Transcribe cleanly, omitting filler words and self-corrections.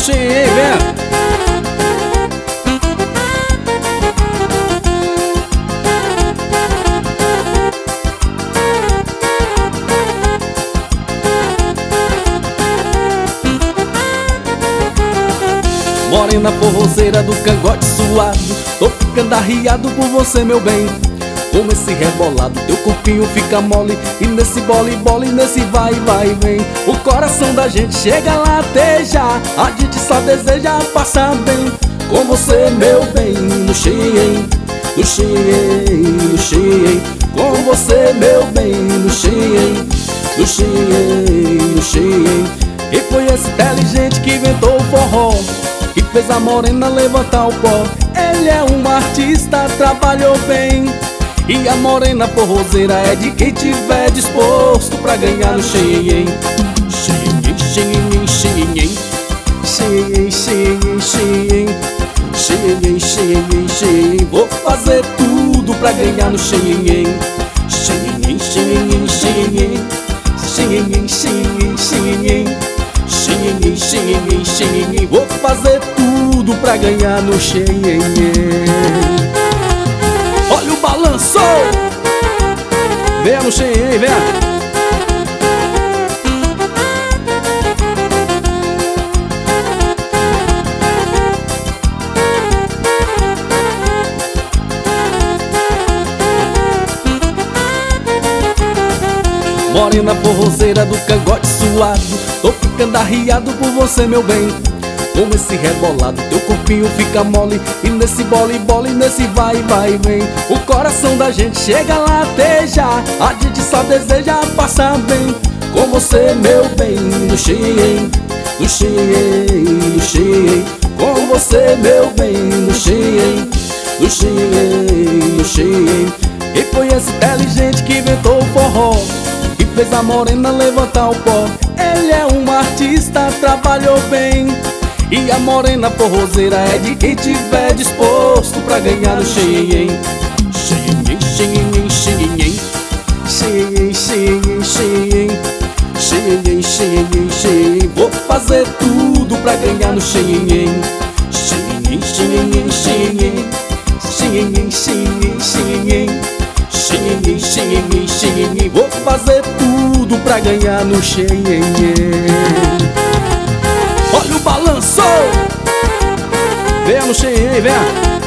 Xinhém, vem. Morena forrozeira do cangote suado, tô ficando arriado por você, meu bem. Com esse rebolado, teu corpinho fica mole, e nesse bole, bole, nesse vai, vai, vem. O coração da gente chega a latejar, a gente só deseja passar bem. Com você, meu bem, no Xinhém, no Xinhém, no Xinhém. Com você, meu bem, no Xinhém, no Xinhém, no Xinhém. E foi esse inteligente que inventou o forró, que fez a morena levantar o pó. Ele é um artista, trabalhou bem. E a morena forrozeira é de quem tiver disposto pra ganhar no Xinhém. Xinhém, Xinhém, Xinhém. Xinhém, Xinhém, Xinhém. Xinhém, Xinhém, Xinhém. Vou fazer tudo pra ganhar no Xinhém. Xinhém, Xinhém, Xinhém. Xinhém, Xinhém, Xinhém. Xinhém, Xinhém, Xinhém. Vou fazer tudo pra ganhar no Xinhém. Olha o balanço! Venha no Xinhém, venha! Morena forrozeira do cangote suado, tô ficando arriado por você, meu bem. Com esse rebolado, teu corpinho fica mole, e nesse bole, bole, nesse vai, vai, vem. O coração da gente chega a latejar, a gente só deseja passar bem. Com você, meu bem, no Xinhém, no Xinhém, no Xinhém. Com você, meu bem, no Xinhém, no Xinhém, no Xinhém. E foi esse inteligente que inventou o forró, que fez a morena levantar o pó. Ele é um artista, trabalhou bem. E a morena forrozeira é de quem tiver disposto pra ganhar no Xinhém. Xinhém, Xinhém, Xinhém. Xinhém, Xinhém, Xinhém. Xinhém, Xinhém, Xinhém. Vou fazer tudo pra ganhar no Xinhém. Xinhém, Xinhém, Xinhém. Xinhém, Xinhém, Xinhém. Xinhém, Xinhém, Xinhém. Vou fazer tudo pra ganhar no Xinhém. Olha o balanço! Venha no Xinhém, venha!